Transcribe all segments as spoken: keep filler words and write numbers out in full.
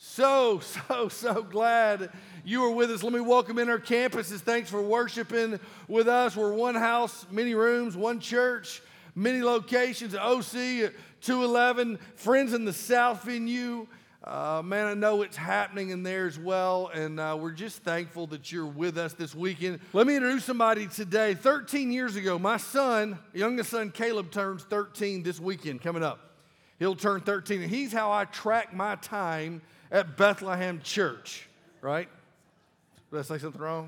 So, so, so glad you are with us. Let me welcome in our campuses. Thanks for worshiping with us. We're one house, many rooms, one church, many locations. O C, two eleven, friends in the South venue. Uh, man, I know it's happening in there as well, and uh, we're just thankful that you're with us this weekend. Let me introduce somebody today. thirteen years ago, my son, youngest son Caleb, turns thirteen this weekend coming up. He'll turn thirteen, and he's how I track my time at Bethlehem Church, right? Did I say something wrong?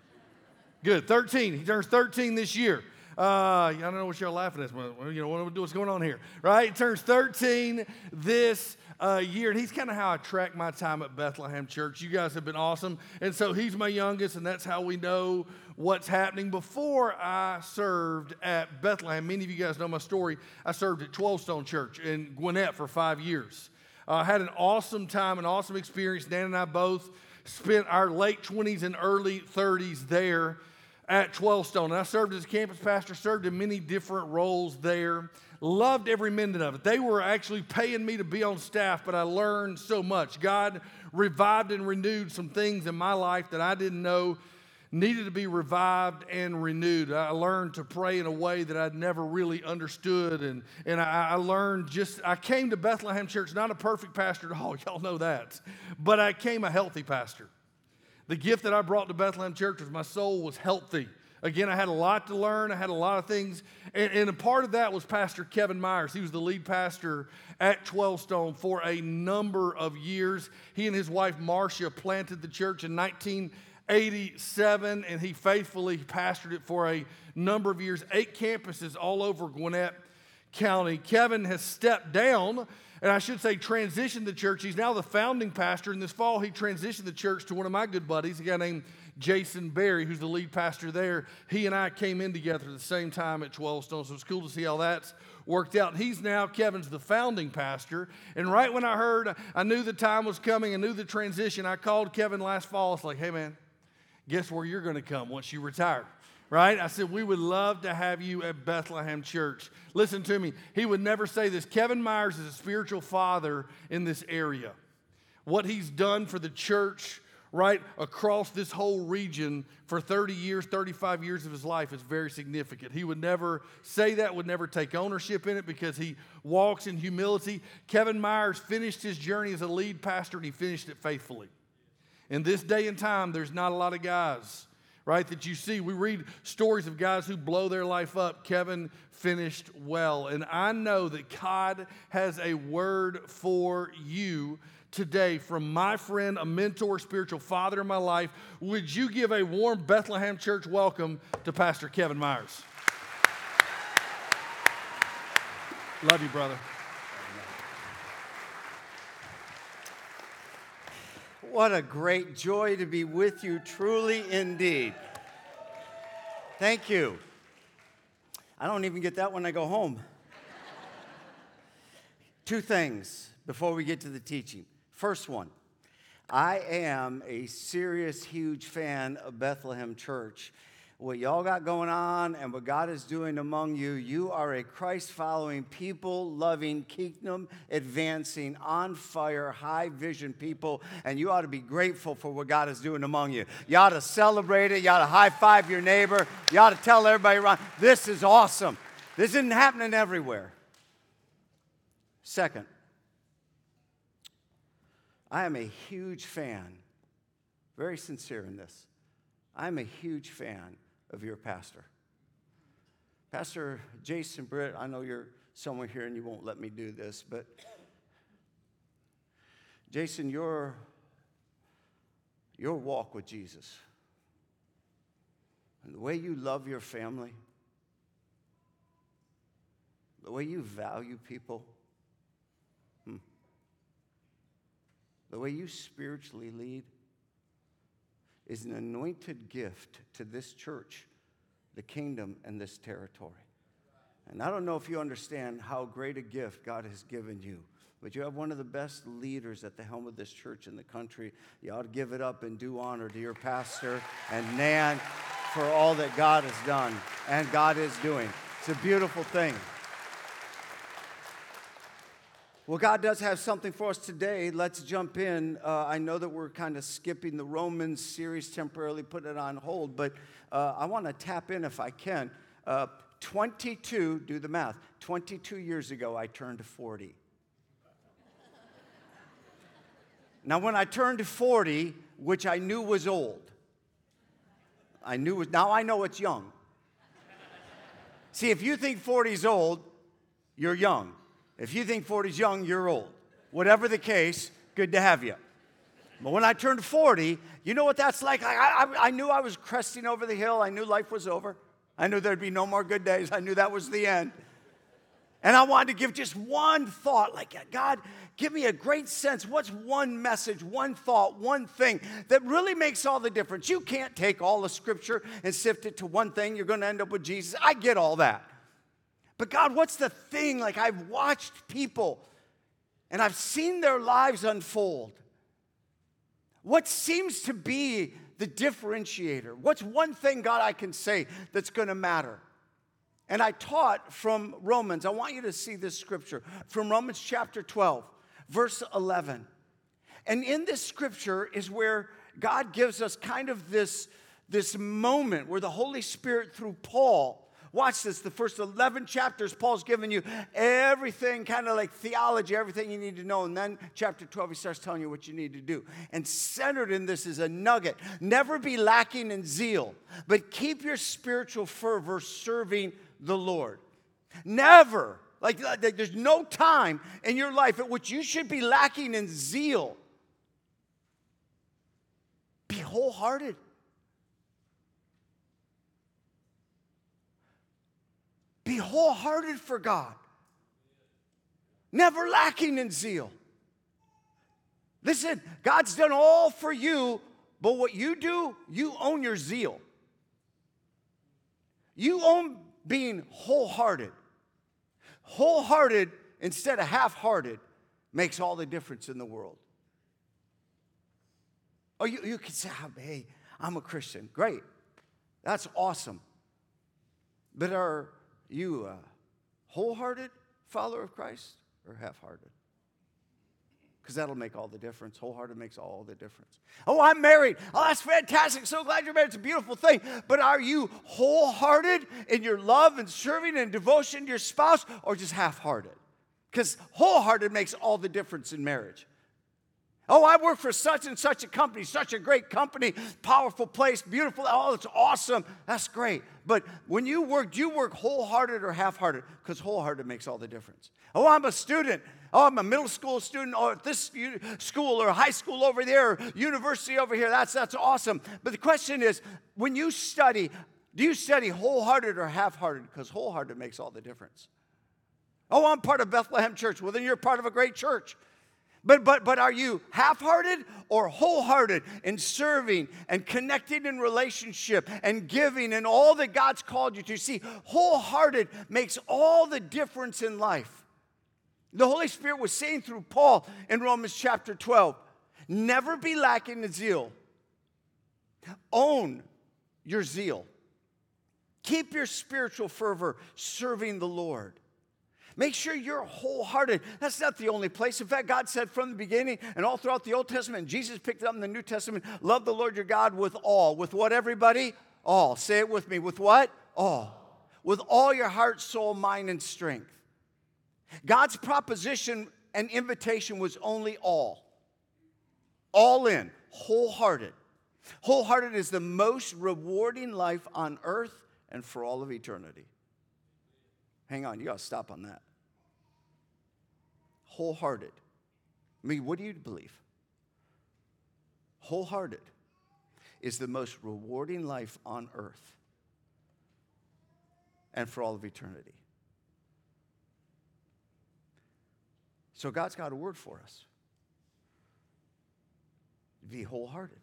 Good, thirteen. He turns thirteen this year. Uh, I don't know what you're laughing at. Well, you know, what, what's going on here, right? He turns thirteen this uh, year, and he's kind of how I track my time at Bethlehem Church. You guys have been awesome, and so he's my youngest, and that's how we know what's happening. Before I served at Bethlehem, many of you guys know my story. I served at twelve Stone Church in Gwinnett for five years. I uh, had an awesome time, an awesome experience. Dan and I both spent our late twenties and early thirties there at twelve Stone. And I served as a campus pastor, served in many different roles there. Loved every minute of it. They were actually paying me to be on staff, but I learned so much. God revived and renewed some things in my life that I didn't know needed to be revived and renewed. I learned to pray in a way that I'd never really understood, and, and I, I learned just, I came to Bethlehem Church, not a perfect pastor at all, y'all know that, but I came a healthy pastor. The gift that I brought to Bethlehem Church was my soul was healthy. Again, I had a lot to learn, I had a lot of things, and, and a part of that was Pastor Kevin Myers. He was the lead pastor at twelve Stone for a number of years. He and his wife Marcia planted the church in nineteen eighty-seven, and he faithfully pastored it for a number of years, eight campuses all over Gwinnett County. Kevin has stepped down, and I should say transitioned the church. He's now the founding pastor, and this fall he transitioned the church to one of my good buddies, a guy named Jason Berry, who's the lead pastor there. He and I came in together at the same time at twelve Stone, so it's cool to see how that's worked out. He's now, Kevin's the founding pastor, and right when I heard, I knew the time was coming, I knew the transition, I called Kevin last fall. It's like, hey man, guess where you're going to come once you retire, right? I said, we would love to have you at Bethlehem Church. Listen to me. He would never say this. Kevin Myers is a spiritual father in this area. What he's done for the church, right, across this whole region for thirty years, thirty-five years of his life is very significant. He would never say that, would never take ownership in it because he walks in humility. Kevin Myers finished his journey as a lead pastor, and he finished it faithfully. In this day and time, there's not a lot of guys, right, that you see. We read stories of guys who blow their life up. Kevin finished well. And I know that God has a word for you today from my friend, a mentor, spiritual father in my life. Would you give a warm Bethlehem Church welcome to Pastor Kevin Myers? Love you, brother. What a great joy to be with you, truly indeed. Thank you. I don't even get that when I go home. Two things before we get to the teaching. First one, I am a serious, huge fan of Bethlehem Church. What y'all got going on and what God is doing among you, you are a Christ-following, people-loving, kingdom-advancing, on-fire, high-vision people, and you ought to be grateful for what God is doing among you. You ought to celebrate it. You ought to high-five your neighbor. You ought to tell everybody around, this is awesome. This isn't happening everywhere. Second, I am a huge fan, very sincere in this, I'm a huge fan of your pastor. Pastor Jason Britt, I know you're somewhere here and you won't let me do this, but Jason, your, your walk with Jesus and the way you love your family, the way you value people, hmm, the way you spiritually lead, is an anointed gift to this church, the kingdom, and this territory. And I don't know if you understand how great a gift God has given you, but you have one of the best leaders at the helm of this church in the country. You ought to give it up and do honor to your pastor and Nan for all that God has done and God is doing. It's a beautiful thing. Well, God does have something for us today. Let's jump in. Uh, I know that we're kind of skipping the Romans series temporarily, putting it on hold, but uh, I want to tap in if I can. Uh, twenty-two, do the math, twenty-two years ago, I turned forty. Now, when I turned forty, which I knew was old, I knew was, now I know it's young. See, if you think forty is old, you're young. If you think forty is young, you're old. Whatever the case, good to have you. But when I turned forty, you know what that's like? I, I, I knew I was cresting over the hill. I knew life was over. I knew there'd be no more good days. I knew that was the end. And I wanted to give just one thought, like, God, give me a great sense. What's one message, one thought, one thing that really makes all the difference? You can't take all the Scripture and sift it to one thing. You're going to end up with Jesus. I get all that. But God, what's the thing? Like, I've watched people, and I've seen their lives unfold. What seems to be the differentiator? What's one thing, God, I can say that's going to matter? And I taught from Romans. I want you to see this scripture from Romans chapter twelve, verse eleven. And in this scripture is where God gives us kind of this, this moment where the Holy Spirit through Paul, watch this, the first eleven chapters, Paul's given you everything, kind of like theology, everything you need to know. And then chapter twelve, he starts telling you what you need to do. And centered in this is a nugget. Never be lacking in zeal, but keep your spiritual fervor serving the Lord. Never, like, like there's no time in your life at which you should be lacking in zeal. Be wholehearted. Be wholehearted for God. Never lacking in zeal. Listen, God's done all for you, but what you do, you own your zeal. You own being wholehearted. Wholehearted instead of half-hearted makes all the difference in the world. Oh, you, you can say, hey, I'm a Christian. Great. That's awesome. But are you a wholehearted follower of Christ or half-hearted? Because that'll make all the difference. Wholehearted makes all the difference. Oh, I'm married. Oh, that's fantastic. So glad you're married. It's a beautiful thing. But are you wholehearted in your love and serving and devotion to your spouse, or just half-hearted? Because wholehearted makes all the difference in marriage. Oh, I work for such and such a company, such a great company, powerful place, beautiful. Oh, it's awesome. That's great. But when you work, do you work wholehearted or half-hearted? Because wholehearted makes all the difference. Oh, I'm a student. Oh, I'm a middle school student, or at this school, or high school over there, or university over here. That's, that's awesome. But the question is, when you study, do you study wholehearted or half-hearted? Because wholehearted makes all the difference. Oh, I'm part of Bethlehem Church. Well, then you're part of a great church. But, but, but are you half-hearted or wholehearted in serving and connecting in relationship and giving and all that God's called you to? See, wholehearted makes all the difference in life. The Holy Spirit was saying through Paul in Romans chapter twelve, never be lacking in zeal. Own your zeal. Keep your spiritual fervor serving the Lord. Make sure you're wholehearted. That's not the only place. In fact, God said from the beginning and all throughout the Old Testament, and Jesus picked it up in the New Testament, love the Lord your God with all. With what, everybody? All. Say it with me. With what? All. With all your heart, soul, mind, and strength. God's proposition and invitation was only all. All in. Wholehearted. Wholehearted is the most rewarding life on earth and for all of eternity. Hang on, you got to stop on that. Wholehearted. I mean, what do you believe? Wholehearted is the most rewarding life on earth and for all of eternity. So God's got a word for us. Be wholehearted.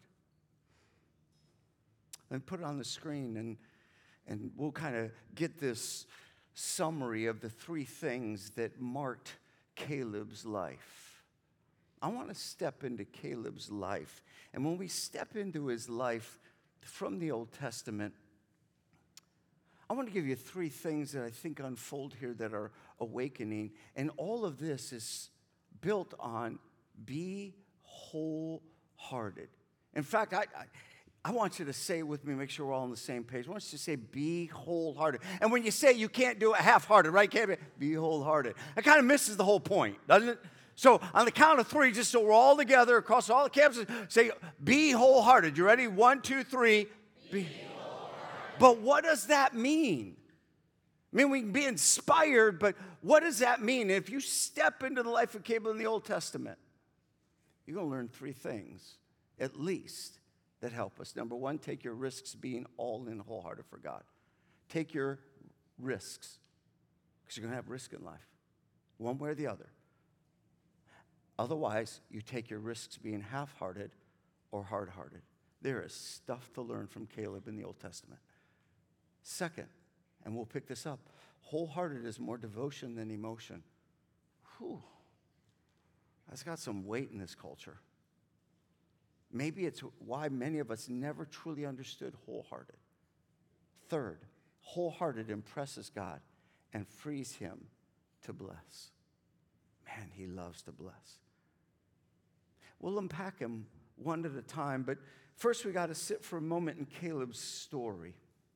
Let me put it on the screen, and, and we'll kind of get this summary of the three things that marked Caleb's life. I want to step into Caleb's life. And when we step into his life from the Old Testament, I want to give you three things that I think unfold here that are awakening. And all of this is built on be wholehearted. In fact, I, I, I want you to say it with me, make sure we're all on the same page. I want you to say be wholehearted. And when you say it, you can't do it half-hearted, right? Can't be, be wholehearted. That kind of misses the whole point, doesn't it? So on the count of three, just so we're all together across all the campuses, say be wholehearted. You ready? One, two, three. Be. But what does that mean? I mean, we can be inspired, but what does that mean? If you step into the life of Caleb in the Old Testament, you're going to learn three things, at least, that help us. Number one, take your risks being all in wholehearted for God. Take your risks, because you're going to have risk in life, one way or the other. Otherwise, you take your risks being half-hearted or hard-hearted. There is stuff to learn from Caleb in the Old Testament. Second, and we'll pick this up, wholehearted is more devotion than emotion. Whew. That's got some weight in this culture. Maybe it's why many of us never truly understood wholehearted. Third, wholehearted impresses God and frees him to bless. Man, he loves to bless. We'll unpack him one at a time, but first we got to sit for a moment in Caleb's story.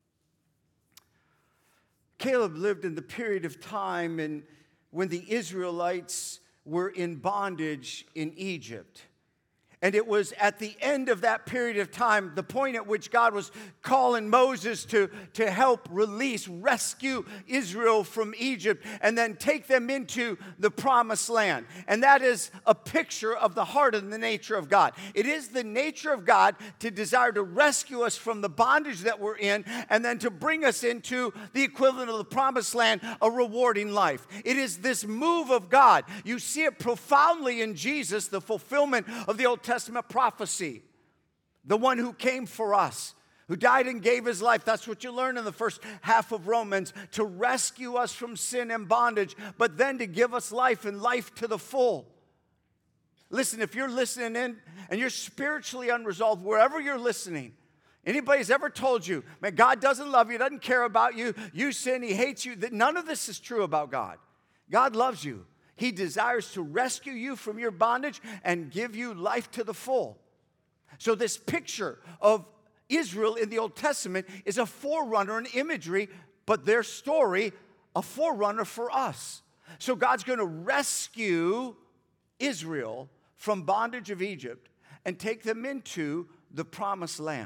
Caleb lived in the period of time in, when the Israelites were in bondage in Egypt. And it was at the end of that period of time, the point at which God was calling Moses to, to help release, rescue Israel from Egypt, and then take them into the promised land. And that is a picture of the heart and the nature of God. It is the nature of God to desire to rescue us from the bondage that we're in, and then to bring us into the equivalent of the promised land, a rewarding life. It is this move of God. You see it profoundly in Jesus, the fulfillment of the Old Testament Testament prophecy, the one who came for us, who died and gave his life. That's what you learn in the first half of Romans, to rescue us from sin and bondage, but then to give us life and life to the full. Listen, if you're listening in and you're spiritually unresolved, wherever you're listening, anybody's ever told you, man, God doesn't love you, doesn't care about you, you sin, he hates you, that none of this is true about God. God loves you. He desires to rescue you from your bondage and give you life to the full. So this picture of Israel in the Old Testament is a forerunner, an imagery, but their story, a forerunner for us. So God's going to rescue Israel from bondage of Egypt and take them into the promised land.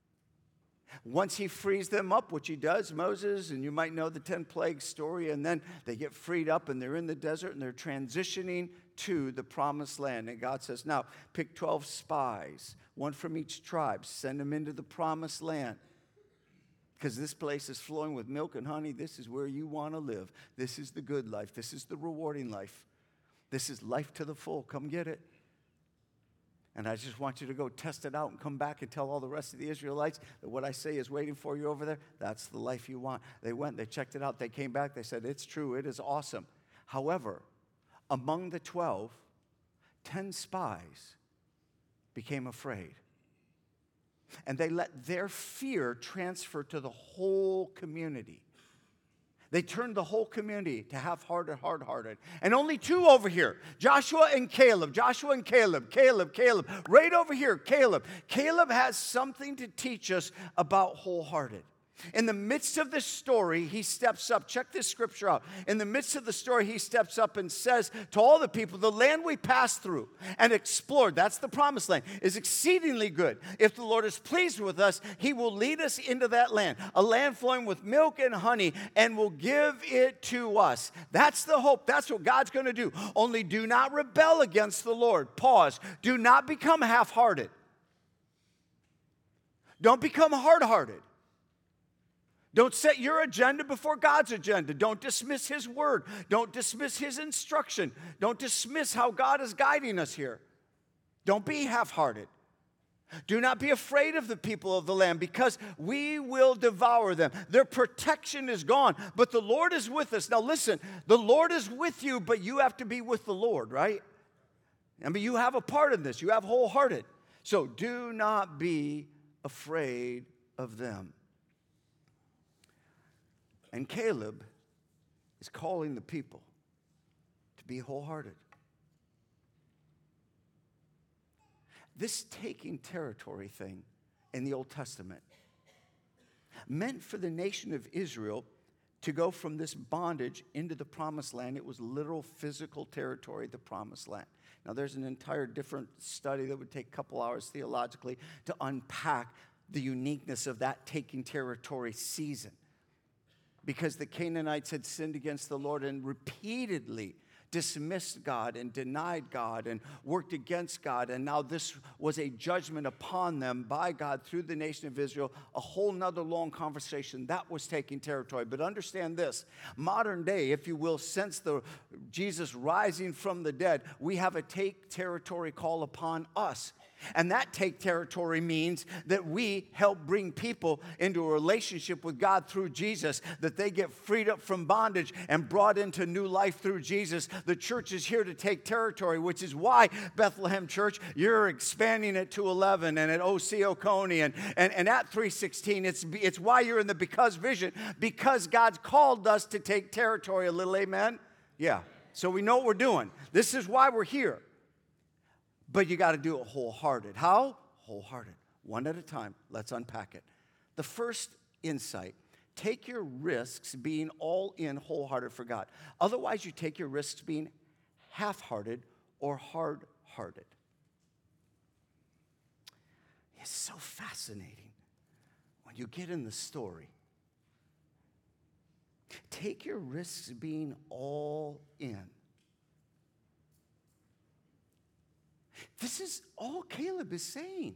Once he frees them up, which he does, Moses, and you might know the ten plagues story, and then they get freed up and they're in the desert and they're transitioning to the promised land. And God says, now pick twelve spies, one from each tribe, send them into the promised land. Because this place is flowing with milk and honey. This is where you want to live. This is the good life. This is the rewarding life. This is life to the full. Come get it. And I just want you to go test it out and come back and tell all the rest of the Israelites that what I say is waiting for you over there. That's the life you want. They went, they checked it out. They came back. They said, it's true. It is awesome. However, among the twelve, ten spies became afraid. And they let their fear transfer to the whole community. They turned the whole community to half-hearted, hard-hearted. And only two over here, Joshua and Caleb. Joshua and Caleb, Caleb, Caleb. Right over here, Caleb. Caleb has something to teach us about wholehearted. In the midst of this story, he steps up. Check this scripture out. In the midst of the story, he steps up and says to all the people, the land we passed through and explored, that's the promised land, is exceedingly good. If the Lord is pleased with us, he will lead us into that land, a land flowing with milk and honey, and will give it to us. That's the hope. That's what God's going to do. Only do not rebel against the Lord. Pause. Do not become half-hearted. Don't become hard-hearted. Don't set your agenda before God's agenda. Don't dismiss his word. Don't dismiss his instruction. Don't dismiss how God is guiding us here. Don't be half-hearted. Do not be afraid of the people of the land, because we will devour them. Their protection is gone, but the Lord is with us. Now listen, the Lord is with you, but you have to be with the Lord, right? I mean, you have a part in this. You have wholehearted. So do not be afraid of them. And Caleb is calling the people to be wholehearted. This taking territory thing in the Old Testament meant for the nation of Israel to go from this bondage into the promised land. It was literal physical territory, the promised land. Now, there's an entire different study that would take a couple hours theologically to unpack the uniqueness of that taking territory season. Because the Canaanites had sinned against the Lord and repeatedly dismissed God and denied God and worked against God. And now this was a judgment upon them by God through the nation of Israel. A whole nother long conversation. That was taking territory. But understand this. Modern day, if you will, since the Jesus rising from the dead, we have a take territory call upon us. And that take territory means that we help bring people into a relationship with God through Jesus, that they get freed up from bondage and brought into new life through Jesus. The church is here to take territory, which is why Bethlehem Church, you're expanding it to eleven and at O C Oconee and, and, and at three sixteen. It's, it's why you're in the Because vision, because God's called us to take territory a little, amen? Yeah, so we know what we're doing. This is why we're here. But you got to do it wholehearted. How? Wholehearted. One at a time. Let's unpack it. The first insight, take your risks being all in wholehearted for God. Otherwise, you take your risks being half-hearted or hard-hearted. It's so fascinating when you get in the story. Take your risks being all in. This is all Caleb is saying.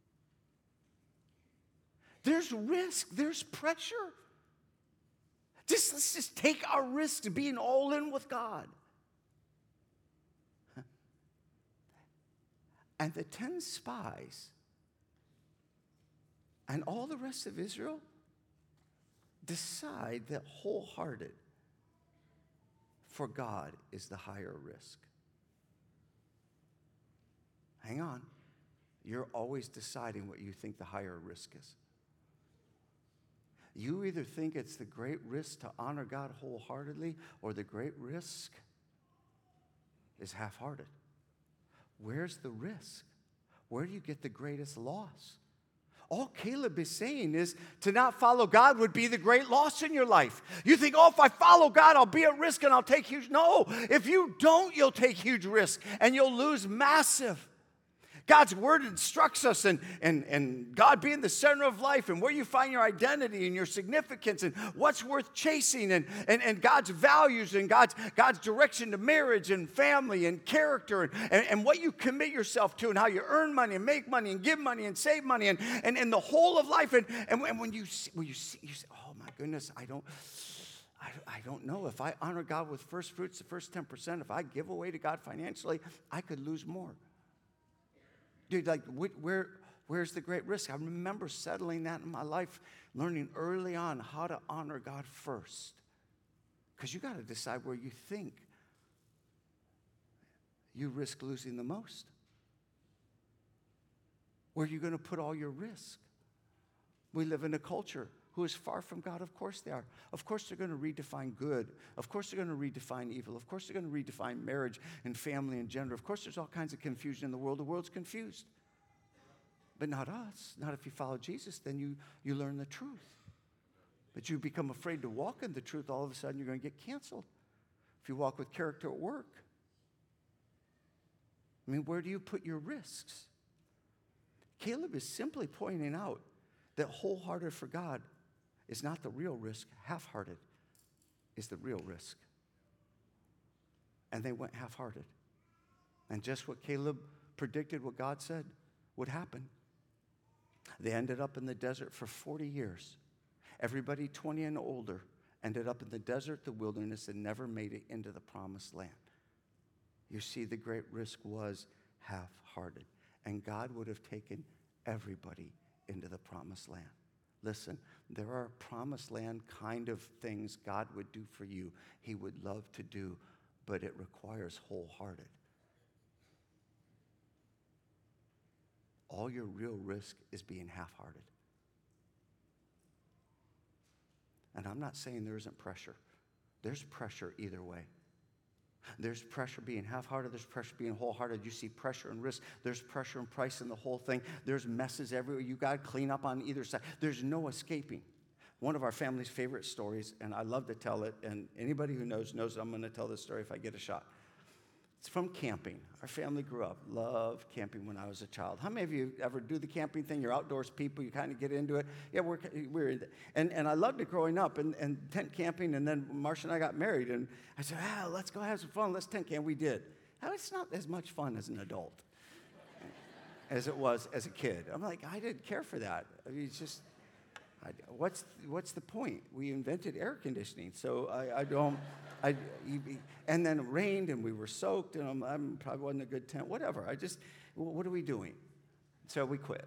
There's risk, there's pressure. Just let's just take our risks being all in with God. And the ten spies and all the rest of Israel decide that wholehearted for God is the higher risk. Hang on. You're always deciding what you think the higher risk is. You either think it's the great risk to honor God wholeheartedly, or the great risk is half-hearted. Where's the risk? Where do you get the greatest loss? All Caleb is saying is to not follow God would be the great loss in your life. You think, oh, if I follow God, I'll be at risk and I'll take huge. No, if you don't, you'll take huge risk and you'll lose massive. God's word instructs us, and, and, and God being the center of life and where you find your identity and your significance and what's worth chasing and, and, and God's values and God's, God's direction to marriage and family and character and, and, and what you commit yourself to and how you earn money and make money and give money and save money and, and, and the whole of life. And, and when you see, when you see, you say, oh my goodness, I don't, I, I don't know. If I honor God with first fruits, the first ten percent, if I give away to God financially, I could lose more. Dude, like, where, where's the great risk? I remember settling that in my life, learning early on how to honor God first. Because you got to decide where you think you risk losing the most. Where are you going to put all your risk? We live in a culture who is far from God. Of course they are. Of course they're going to redefine good. Of course they're going to redefine evil. Of course they're going to redefine marriage and family and gender. Of course there's all kinds of confusion in the world. The world's confused. But not us. Not if you follow Jesus. Then you, you learn the truth. But you become afraid to walk in the truth, all of a sudden you're going to get canceled. If you walk with character at work. I mean, where do you put your risks? Caleb is simply pointing out that wholehearted for God is not the real risk. Half-hearted is the real risk. And they went half-hearted. And just what Caleb predicted, what God said would happen. They ended up in the desert for forty years. Everybody twenty and older ended up in the desert, the wilderness, and never made it into the promised land. You see, the great risk was half-hearted. And God would have taken everybody into the promised land. Listen, there are promised land kind of things God would do for you. He would love to do, but it requires wholehearted. All your real risk is being half-hearted. And I'm not saying there isn't pressure. There's pressure either way. There's pressure being half-hearted. There's pressure being wholehearted. You see pressure and risk. There's pressure and price in the whole thing. There's messes everywhere. You got to clean up on either side. There's no escaping. One of our family's favorite stories, and I love to tell it, and anybody who knows knows I'm going to tell this story if I get a shot. It's from camping. Our family grew up, loved camping when I was a child. How many of you ever do the camping thing? You're outdoors people, you kind of get into it. Yeah, we're, we're in it. And, and I loved it growing up and, and tent camping, and then Marcia and I got married, and I said, ah, let's go have some fun, let's tent camp. We did. Now, it's not as much fun as an adult as it was as a kid. I'm like, I didn't care for that. I mean, it's just, I, what's, what's the point? We invented air conditioning, so I, I don't... I, and then it rained, and we were soaked, and I'm, I'm probably wasn't a good tent, whatever. I just, what are we doing? So we quit.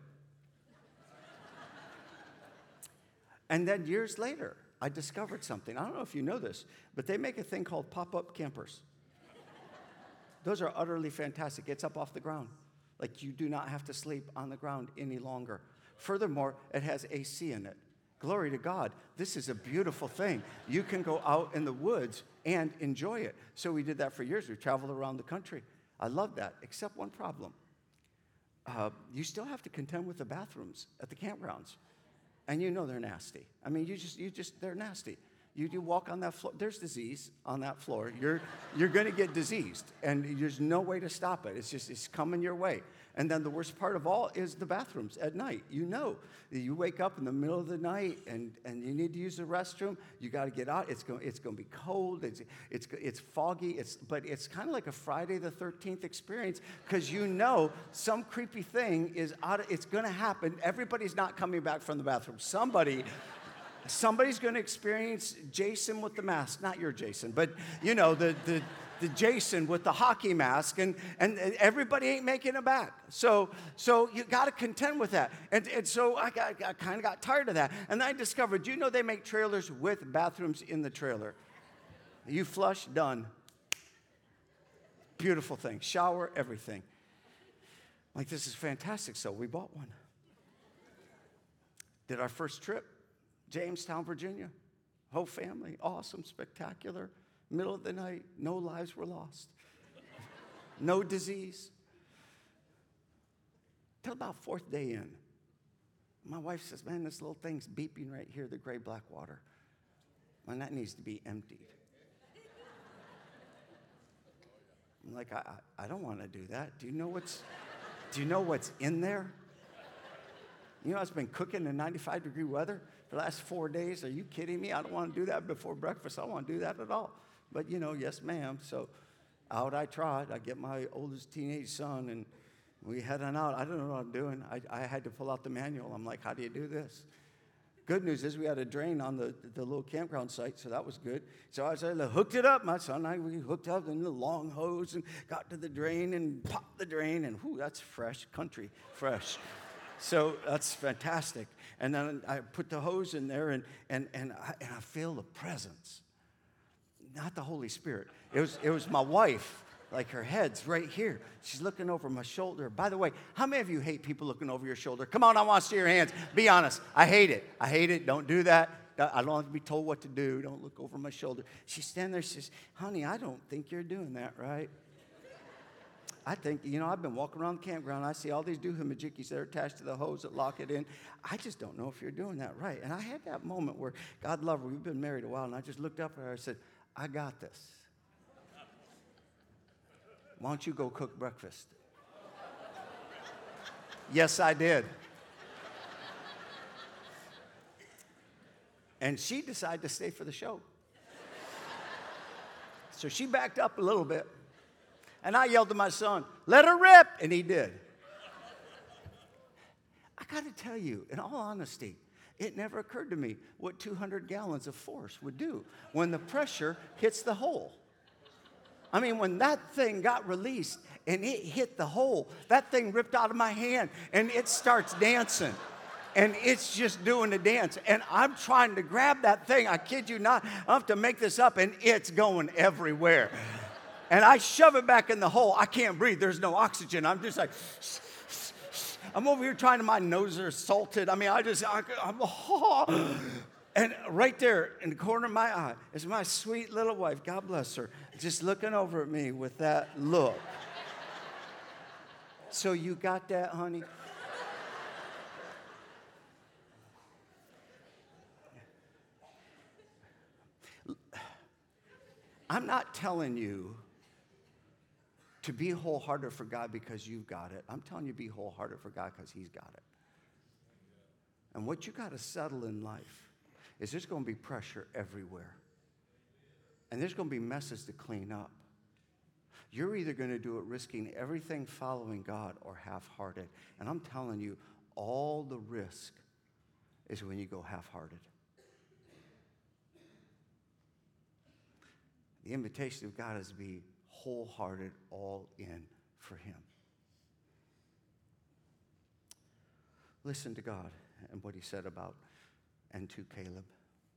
And then years later, I discovered something. I don't know if you know this, but they make a thing called pop-up campers. Those are utterly fantastic. It's up off the ground. Like, you do not have to sleep on the ground any longer. Furthermore, it has A C in it. Glory to God. This is a beautiful thing. You can go out in the woods and enjoy it. So we did that for years. We traveled around the country. I love that, except one problem. Uh, you still have to contend with the bathrooms at the campgrounds. And you know they're nasty. I mean, you just, you just, they're nasty. You do walk on that floor, there's disease on that floor. You're, you're going to get diseased, and there's no way to stop it. It's just, it's coming your way. And then the worst part of all is the bathrooms at night. You know, you wake up in the middle of the night, and, and you need to use the restroom. You got to get out. It's going, it's going to be cold. It's, it's, it's foggy. It's, but it's kind of like a Friday the thirteenth experience, because you know some creepy thing is out of, it's going to happen. Everybody's not coming back from the bathroom. Somebody... Somebody's going to experience Jason with the mask. Not your Jason, but, you know, the, the, the Jason with the hockey mask, and, and, and everybody ain't making it back. So, so you got to contend with that. And, and so I, got, I kind of got tired of that. And I discovered, do you know they make trailers with bathrooms in the trailer? You flush, done. Beautiful thing. Shower, everything. Like, this is fantastic. So we bought one. Did our first trip. Jamestown, Virginia, whole family, awesome, spectacular, middle of the night, no lives were lost, no disease. Till about fourth day in, my wife says, man, this little thing's beeping right here, the gray black water. Man, that needs to be emptied. I'm like, I, I, I don't want to do that. Do you know what's, do you know what's in there? You know, it's been cooking in ninety-five degree weather for the last four days. Are you kidding me? I don't want to do that before breakfast. I don't want to do that at all. But, you know, yes, ma'am. So out I trod. I get my oldest teenage son, and we head on out. I don't know what I'm doing. I, I had to pull out the manual. I'm like, how do you do this? Good news is we had a drain on the, the little campground site, so that was good. So I said, hooked it up. My son and I, we hooked up in the long hose and got to the drain and popped the drain, and whoo, that's fresh, country fresh. So that's fantastic. And then I put the hose in there, and, and, and, I, and I feel the presence. Not the Holy Spirit. It was, it was my wife, like her head's right here. She's looking over my shoulder. By the way, how many of you hate people looking over your shoulder? Come on, I want to see your hands. Be honest. I hate it. I hate it. Don't do that. I don't have to be told what to do. Don't look over my shoulder. She's standing there. She says, honey, I don't think you're doing that right. I think, you know, I've been walking around the campground. I see all these doohimajikies that are attached to the hose that lock it in. I just don't know if you're doing that right. And I had that moment where, God love her, we've been married a while, and I just looked up at her and I said, I got this. Why don't you go cook breakfast? Yes, I did. And she decided to stay for the show. So she backed up a little bit. And I yelled to my son, let her rip, and he did. I got to tell you, in all honesty, it never occurred to me what two hundred gallons of force would do when the pressure hits the hole. I mean, when that thing got released and it hit the hole, that thing ripped out of my hand, and it starts dancing. And it's just doing the dance. And I'm trying to grab that thing. I kid you not. I have to make this up, and it's going everywhere. And I shove it back in the hole. I can't breathe. There's no oxygen. I'm just like, I'm over here trying to, my nose are salted. I mean, I just, I, I'm, oh. And right there in the corner of my eye is my sweet little wife, God bless her, just looking over at me with that look. So you got that, honey? I'm not telling you to be wholehearted for God because you've got it. I'm telling you to be wholehearted for God because he's got it. And what you got to settle in life is there's going to be pressure everywhere. And there's going to be messes to clean up. You're either going to do it risking everything following God or half-hearted. And I'm telling you, all the risk is when you go half-hearted. The invitation of God is to be wholehearted, all in for him. Listen to God and what he said about and to Caleb.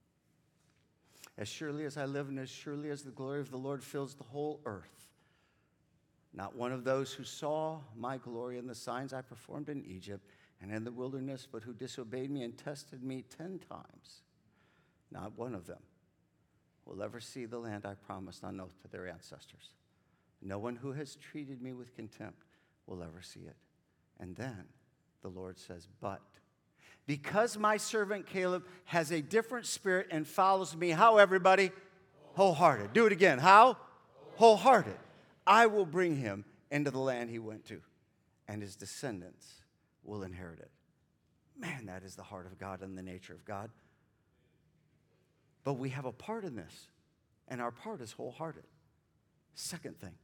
As surely as I live and as surely as the glory of the Lord fills the whole earth, not one of those who saw my glory and the signs I performed in Egypt and in the wilderness, but who disobeyed me and tested me ten times, not one of them will ever see the land I promised on oath to their ancestors. No one who has treated me with contempt will ever see it. And then the Lord says, but because my servant Caleb has a different spirit and follows me, how, everybody? Wholehearted. Do it again. How? Wholehearted. I will bring him into the land he went to, and his descendants will inherit it. Man, that is the heart of God and the nature of God. But we have a part in this, and our part is wholehearted. Second thing,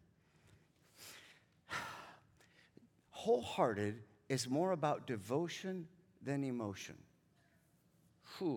wholehearted is more about devotion than emotion. Whew.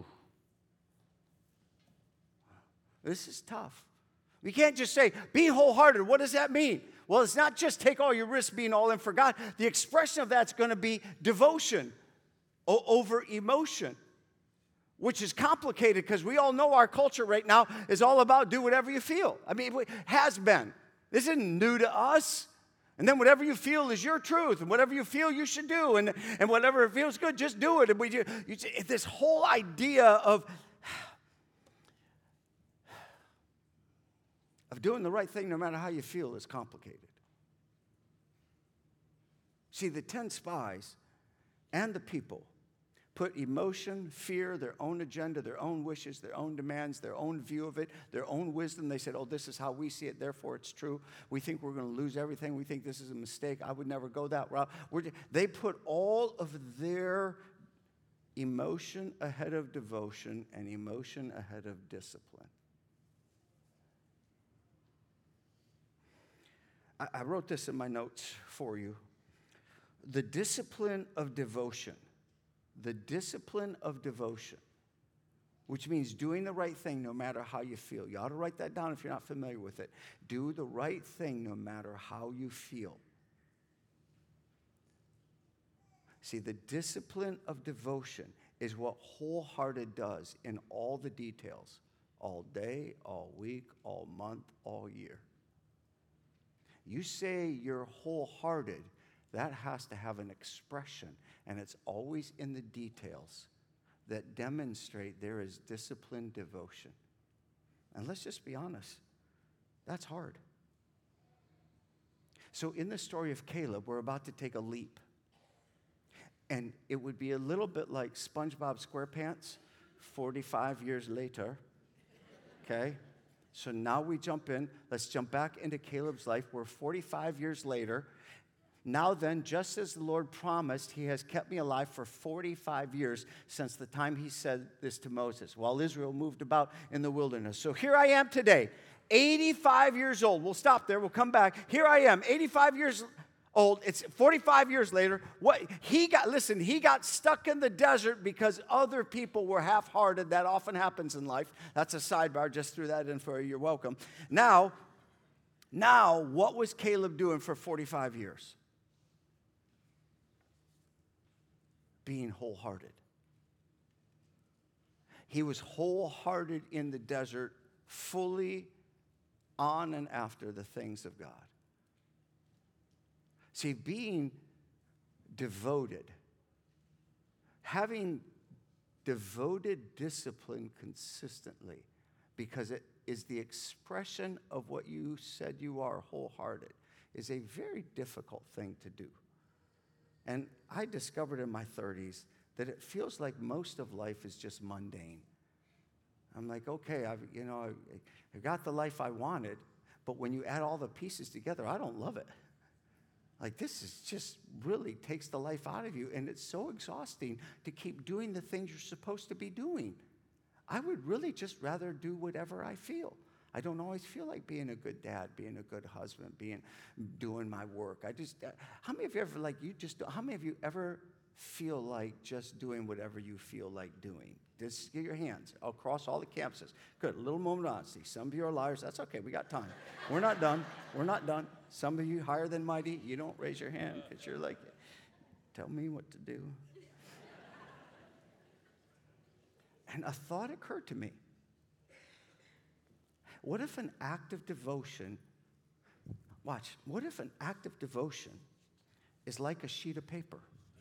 This is tough. We can't just say, be wholehearted. What does that mean? Well, it's not just take all your risks being all in for God. The expression of that's going to be devotion o- over emotion, which is complicated because we all know our culture right now is all about do whatever you feel. I mean, it has been. This isn't new to us. And then whatever you feel is your truth, and whatever you feel you should do, and, and whatever feels good, just do it. And we do, you, this whole idea of, of doing the right thing no matter how you feel is complicated. See, the ten spies and the people put emotion, fear, their own agenda, their own wishes, their own demands, their own view of it, their own wisdom. They said, oh, this is how we see it, therefore it's true. We think we're going to lose everything. We think this is a mistake. I would never go that route. We're, they put all of their emotion ahead of devotion and emotion ahead of discipline. I, I wrote this in my notes for you. The discipline of devotion. The discipline of devotion, which means doing the right thing no matter how you feel. You ought to write that down if you're not familiar with it. Do the right thing no matter how you feel. See, the discipline of devotion is what wholehearted does in all the details, all day, all week, all month, all year. You say you're wholehearted, that has to have an expression, and it's always in the details that demonstrate there is disciplined devotion. And let's just be honest, that's hard. So in the story of Caleb, we're about to take a leap. And it would be a little bit like SpongeBob SquarePants, forty-five years later, okay? So now we jump in. Let's jump back into Caleb's life. We're forty-five years later. Now then, just as the Lord promised, he has kept me alive for forty-five years since the time he said this to Moses, while Israel moved about in the wilderness. So here I am today, eighty-five years old. We'll stop there. We'll come back. Here I am, eighty-five years old. It's forty-five years later. What he got, listen, he got stuck in the desert because other people were half-hearted. That often happens in life. That's a sidebar. Just threw that in for you. You're welcome. Now, now, what was Caleb doing for forty-five years? Being wholehearted. He was wholehearted in the desert, fully on and after the things of God. See, being devoted, having devoted discipline consistently, because it is the expression of what you said you are, wholehearted, is a very difficult thing to do. And I discovered in my thirties that it feels like most of life is just mundane. I'm like, okay, I've, you know, I, I got the life I wanted, but when you add all the pieces together, I don't love it. Like, this is just really takes the life out of you, and it's so exhausting to keep doing the things you're supposed to be doing. I would really just rather do whatever I feel. I don't always feel like being a good dad, being a good husband, being doing my work. I just, uh, how many of you ever, like, you just, how many of you ever feel like just doing whatever you feel like doing? Just get your hands across all the campuses. Good, a little moment of honesty. Some of you are liars. That's okay, we got time. We're not done. We're not done. Some of you higher than mighty, you don't raise your hand because you're like, tell me what to do. And a thought occurred to me. What if an act of devotion, watch, what if an act of devotion is like a sheet of paper?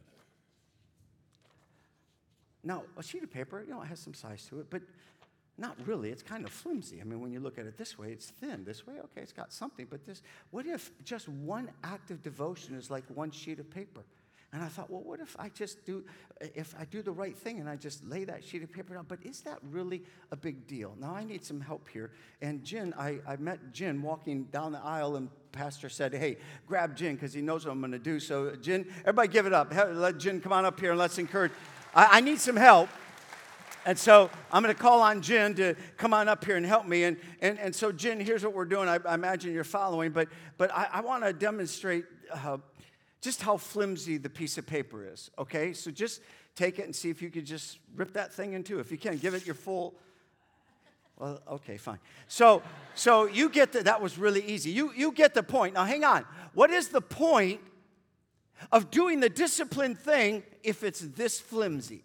Now, a sheet of paper, you know, it has some size to it, but not really. It's kind of flimsy. I mean, when you look at it this way, it's thin. This way, okay, it's got something. But this, what if just one act of devotion is like one sheet of paper? And I thought, well, what if I just do, if I do the right thing and I just lay that sheet of paper down? But is that really a big deal? Now, I need some help here. And Jen, I, I met Jen walking down the aisle, and Pastor said, hey, grab Jen because he knows what I'm going to do. So, Jen, everybody give it up. Let Jen come on up here and let's encourage. I, I need some help. And so I'm going to call on Jen to come on up here and help me. And, and, and so, Jen, here's what we're doing. I, I imagine you're following. But, but I, I want to demonstrate uh, just how flimsy the piece of paper is, okay? So just take it and see if you could just rip that thing in two. If you can, give it your full, well, okay, fine. So so you get the, that was really easy. You, you get the point. Now, hang on. What is the point of doing the disciplined thing if it's this flimsy?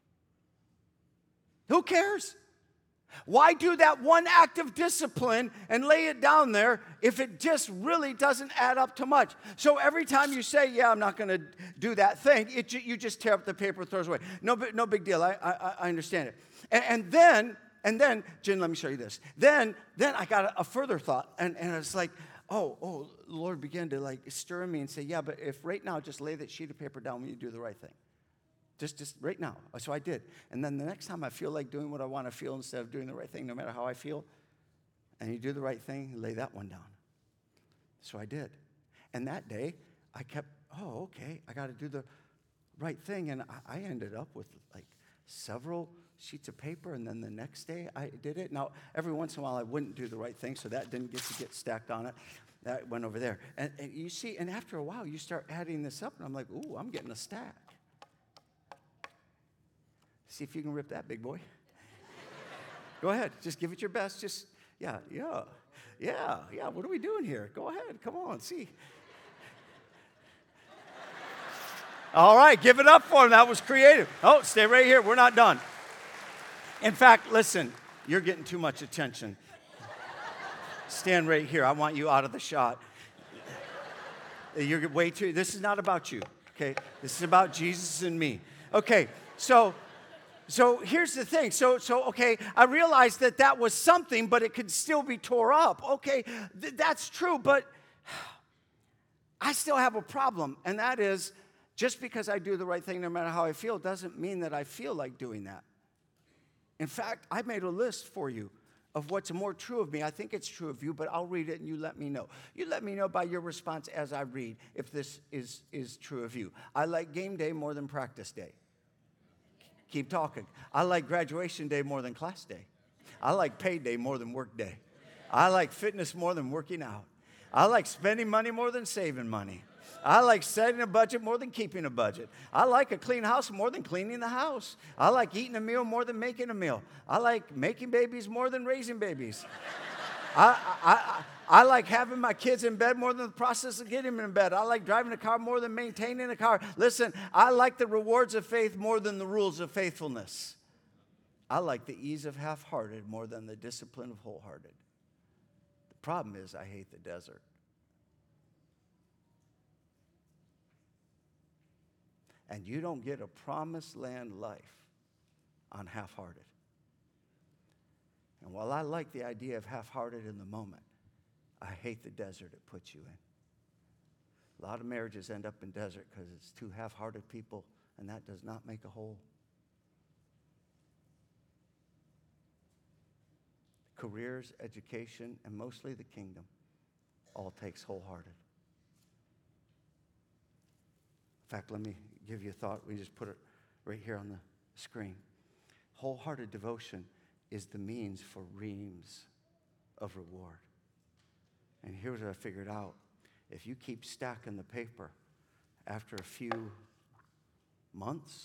Who cares? Why do that one act of discipline and lay it down there if it just really doesn't add up to much? So every time you say, yeah, I'm not going to do that thing, it, you just tear up the paper and throw it away. No, no big deal. I, I, I understand it. And, and then, and then, Jen, let me show you this. Then, then I got a, a further thought, and, and it's like, oh, oh, the Lord began to like stir in me and say, yeah, but if right now, just lay that sheet of paper down when you do the right thing. Just, just right now. So I did. And then the next time I feel like doing what I want to feel instead of doing the right thing, no matter how I feel, and you do the right thing, lay that one down. So I did. And that day, I kept, oh, okay, I got to do the right thing. And I, I ended up with like several sheets of paper, and then the next day I did it. Now, every once in a while I wouldn't do the right thing, so that didn't get to get stacked on it. That went over there. And, and you see, and after a while, you start adding this up, and I'm like, ooh, I'm getting a stack. See if you can rip that, big boy. Go ahead. Just give it your best. Just, yeah, yeah, yeah, yeah. What are we doing here? Go ahead. Come on, see. All right, give it up for him. That was creative. Oh, stay right here. We're not done. In fact, listen, you're getting too much attention. Stand right here. I want you out of the shot. You're way too, this is not about you, okay? This is about Jesus and me. Okay, so... So here's the thing. So, so okay, I realized that that was something, but it could still be tore up. Okay, th- that's true, but I still have a problem, and that is just because I do the right thing no matter how I feel doesn't mean that I feel like doing that. In fact, I made a list for you of what's more true of me. I think it's true of you, but I'll read it and you let me know. You let me know by your response as I read if this is, is true of you. I like game day more than practice day. Keep talking. I like graduation day more than class day. I like payday more than work day. I like fitness more than working out. I like spending money more than saving money. I like setting a budget more than keeping a budget. I like a clean house more than cleaning the house. I like eating a meal more than making a meal. I like making babies more than raising babies. I, I, I, I like having my kids in bed more than the process of getting them in bed. I like driving a car more than maintaining a car. Listen, I like the rewards of faith more than the rules of faithfulness. I like the ease of half-hearted more than the discipline of wholehearted. The problem is I hate the desert. And you don't get a promised land life on half-hearted. And while I like the idea of half-hearted in the moment, I hate the desert it puts you in. A lot of marriages end up in desert because it's two half-hearted people, and that does not make a whole. Careers, education, and mostly the kingdom all takes wholehearted. In fact, let me give you a thought. We just put it right here on the screen. Wholehearted devotion is the means for reams of reward. And here's what I figured out. If you keep stacking the paper, after a few months,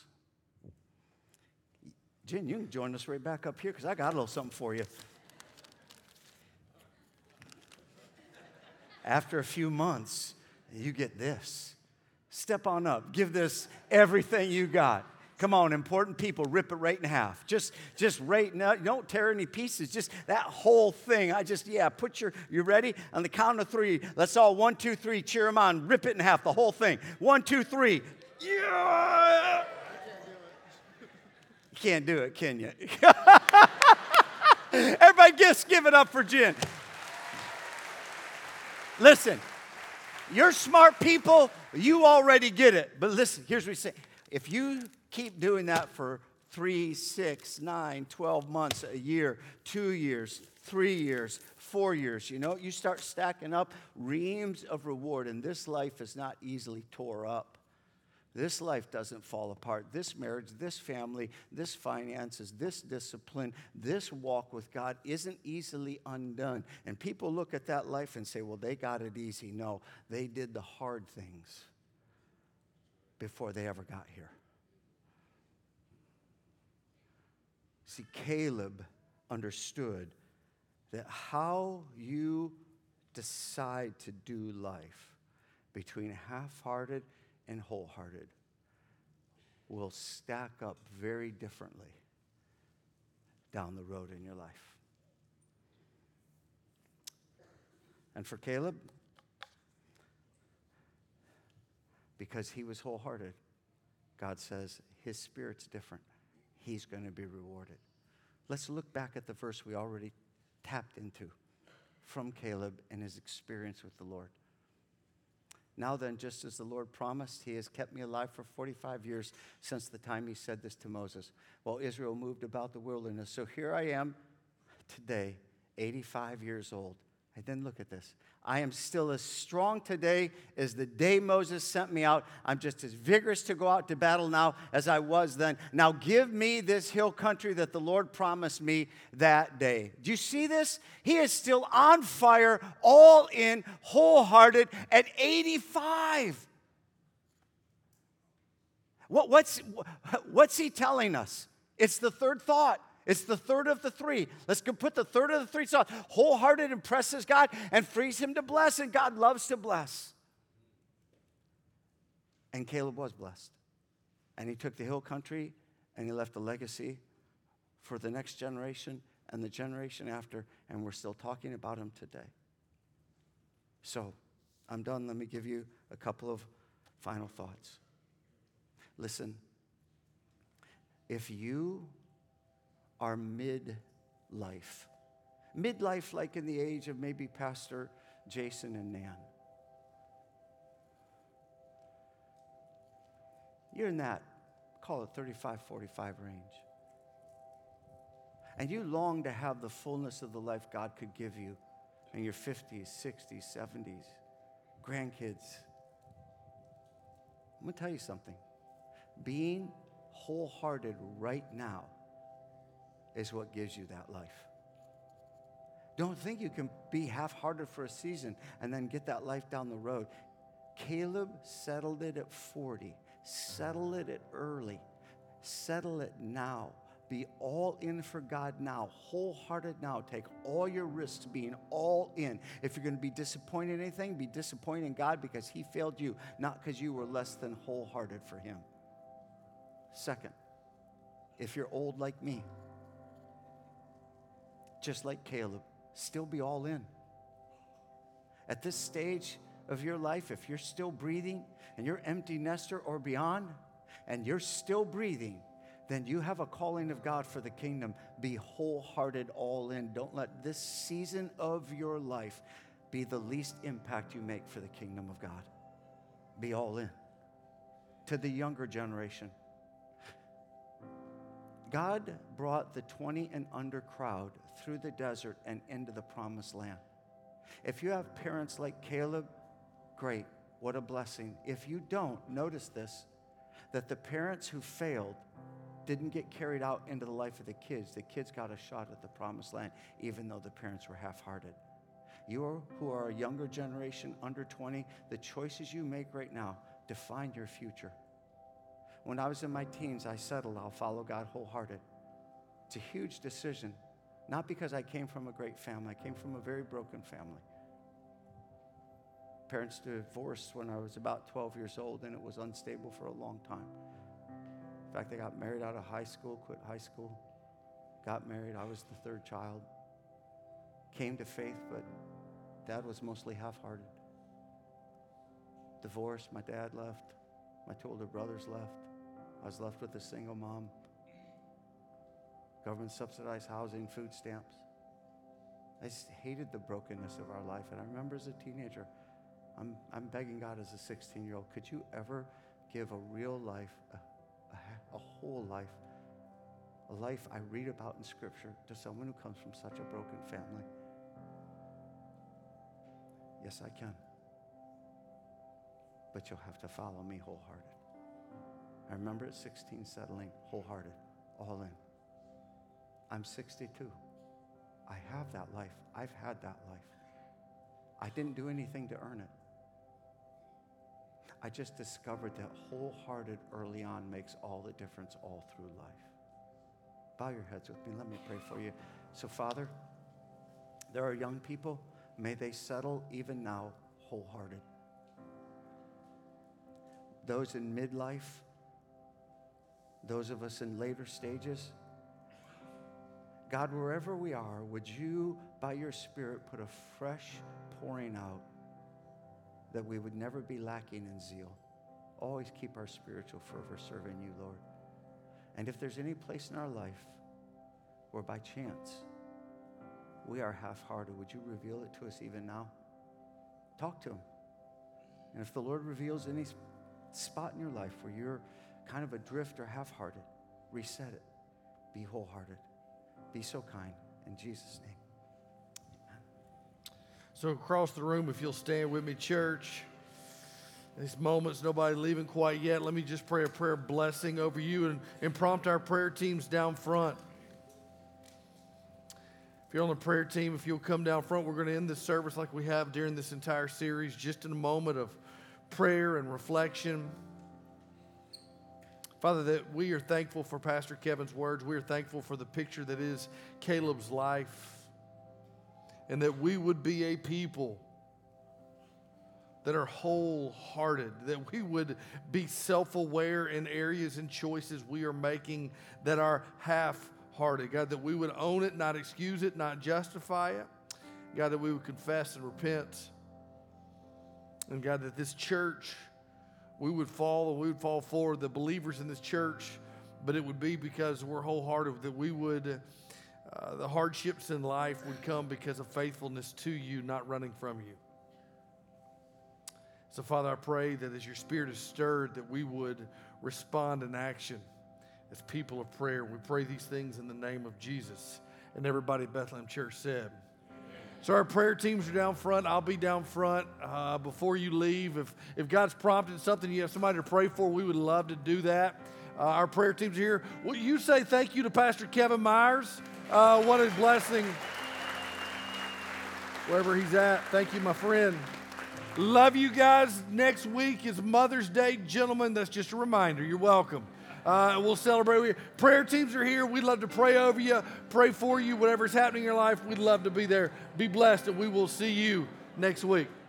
Jen, you can join us right back up here because I got a little something for you. After a few months, you get this. Step on up. Give this everything you got. Come on, important people, rip it right in half. Just, just right now. Don't tear any pieces. Just that whole thing. I just, yeah, put your, you ready? On the count of three, let's all, one, two, three, cheer them on. Rip it in half, the whole thing. One, two, three. Yeah! You can't do it, can you? Everybody just give it up for Jen. Listen, you're smart people. You already get it. But listen, here's what we say. If you keep doing that for three, six, nine, twelve months, a year, two years, three years, four years, you know, you start stacking up reams of reward. And this life is not easily tore up. This life doesn't fall apart. This marriage, this family, this finances, this discipline, this walk with God isn't easily undone. And people look at that life and say, well, they got it easy. No, they did the hard things before they ever got here. See, Caleb understood that how you decide to do life between half-hearted and wholehearted will stack up very differently down the road in your life. And for Caleb, because he was wholehearted, God says his spirit's different. He's going to be rewarded. Let's look back at the verse we already tapped into from Caleb and his experience with the Lord. Now then, just as the Lord promised, he has kept me alive for forty-five years since the time he said this to Moses, while Israel moved about the wilderness. So here I am today, eighty-five years old. And then look at this. I am still as strong today as the day Moses sent me out. I'm just as vigorous to go out to battle now as I was then. Now give me this hill country that the Lord promised me that day. Do you see this? He is still on fire, all in, wholehearted at eighty-five. What, what's, what's he telling us? It's the third thought. It's the third of the three. Let's go put the third of the three thoughts. Wholehearted impresses God and frees him to bless, and God loves to bless. And Caleb was blessed. And he took the hill country, and he left a legacy for the next generation and the generation after, and we're still talking about him today. So, I'm done. Let me give you a couple of final thoughts. Listen, if you are mid-life. Midlife like in the age of maybe Pastor Jason and Nan. You're in that, call it thirty-five, forty-five range. And you long to have the fullness of the life God could give you in your fifties, sixties, seventies, grandkids. I'm going to tell you something. Being wholehearted right now is what gives you that life. Don't think you can be half-hearted for a season and then get that life down the road. Caleb settled it at forty. Settle it at early. Settle it now. Be all in for God now. Wholehearted now. Take all your risks being all in. If you're going to be disappointed in anything, be disappointed in God because he failed you, not because you were less than wholehearted for him. Second, if you're old like me, just like Caleb, still be all in. At this stage of your life, if you're still breathing and you're empty nester or beyond, and you're still breathing, then you have a calling of God for the kingdom. Be wholehearted, all in. Don't let this season of your life be the least impact you make for the kingdom of God. Be all in. To the younger generation, God brought the twenty and under crowd through the desert and into the promised land. If you have parents like Caleb, great, what a blessing. If you don't, notice this, that the parents who failed didn't get carried out into the life of the kids. The kids got a shot at the promised land, even though the parents were half-hearted. You are, who are a younger generation, under twenty, the choices you make right now define your future. When I was in my teens, I settled, I'll follow God wholehearted. It's a huge decision, not because I came from a great family. I came from a very broken family. Parents divorced when I was about twelve years old, and it was unstable for a long time. In fact, they got married out of high school, quit high school, got married. I was the third child. Came to faith, but Dad was mostly half-hearted. Divorced, my dad left. My two older brothers left. I was left with a single mom. Government subsidized housing, food stamps. I just hated the brokenness of our life. And I remember as a teenager, I'm, I'm begging God as a sixteen-year-old, could you ever give a real life, a, a, a whole life, a life I read about in Scripture to someone who comes from such a broken family? Yes, I can. But you'll have to follow me wholehearted. I remember at sixteen settling, wholehearted, all in. I'm sixty-two. I have that life. I've had that life. I didn't do anything to earn it. I just discovered that wholehearted early on makes all the difference all through life. Bow your heads with me. Let me pray for you. So, Father, there are young people. May they settle even now wholehearted. Those in midlife, those of us in later stages, God, wherever we are, would you, by your Spirit, put a fresh pouring out that we would never be lacking in zeal. Always keep our spiritual fervor serving you, Lord. And if there's any place in our life where by chance we are half-hearted, would you reveal it to us even now? Talk to him. And if the Lord reveals any spot in your life where you're kind of adrift or half-hearted, reset it. Be wholehearted. Be so kind. In Jesus' name. Amen. So across the room, if you'll stand with me, church. These moments, nobody leaving quite yet. Let me just pray a prayer of blessing over you and, and prompt our prayer teams down front. If you're on the prayer team, if you'll come down front, we're going to end this service like we have during this entire series, just in a moment of prayer and reflection. Father, that we are thankful for Pastor Kevin's words. We are thankful for the picture that is Caleb's life, and that we would be a people that are wholehearted, that we would be self-aware in areas and choices we are making that are half-hearted. God, that we would own it, not excuse it, not justify it. God, that we would confess and repent. And God, that this church, we would fall and we would fall forward, the believers in this church, but it would be because we're wholehearted, that we would, uh, the hardships in life would come because of faithfulness to you, not running from you. So, Father, I pray that as your Spirit is stirred, that we would respond in action as people of prayer. We pray these things in the name of Jesus. And everybody at Bethlehem Church said. So our prayer teams are down front. I'll be down front uh, before you leave. If, if God's prompted something, you have somebody to pray for, we would love to do that. Uh, our prayer team's here. Will you say thank you to Pastor Kevin Myers? Uh, what a blessing. Wherever he's at. Thank you, my friend. Love you guys. Next week is Mother's Day. Gentlemen, that's just a reminder. You're welcome. Uh, we'll celebrate with you. Prayer teams are here. We'd love to pray over you, pray for you, whatever's happening in your life. We'd love to be there. Be blessed, and we will see you next week.